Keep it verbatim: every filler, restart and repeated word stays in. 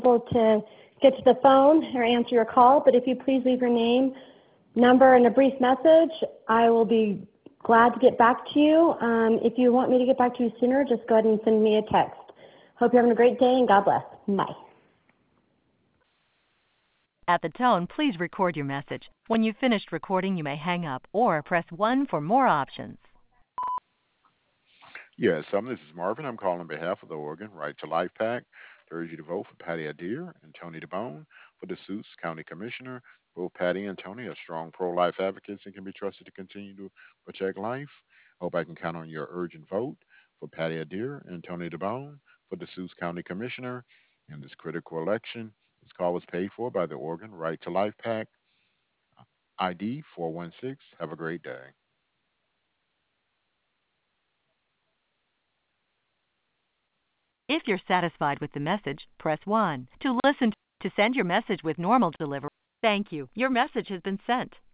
able to get to the phone or answer your call, but if you please leave your name, number, and a brief message, I will be glad to get back to you. Um, if you want me to get back to you sooner, just go ahead and send me a text. Hope you're having a great day, and God bless. Bye. At the tone, please record your message. When you've finished recording, you may hang up or press one for more options. Yes, um, this is Marvin. I'm calling on behalf of the Oregon Right to Life PAC to urge you to vote for Patty Adair and Tony DeBone for the Deschutes County Commissioner. Both Patty and Tony are strong pro-life advocates and can be trusted to continue to protect life. I hope I can count on your urgent vote for Patty Adair and Tony DeBone for the Deschutes County Commissioner in this critical election. This call was paid for by the Oregon Right to Life PAC, I D four one six. Have a great day. If you're satisfied with the message, press one. To listen to send your message with normal delivery, thank you. Your message has been sent.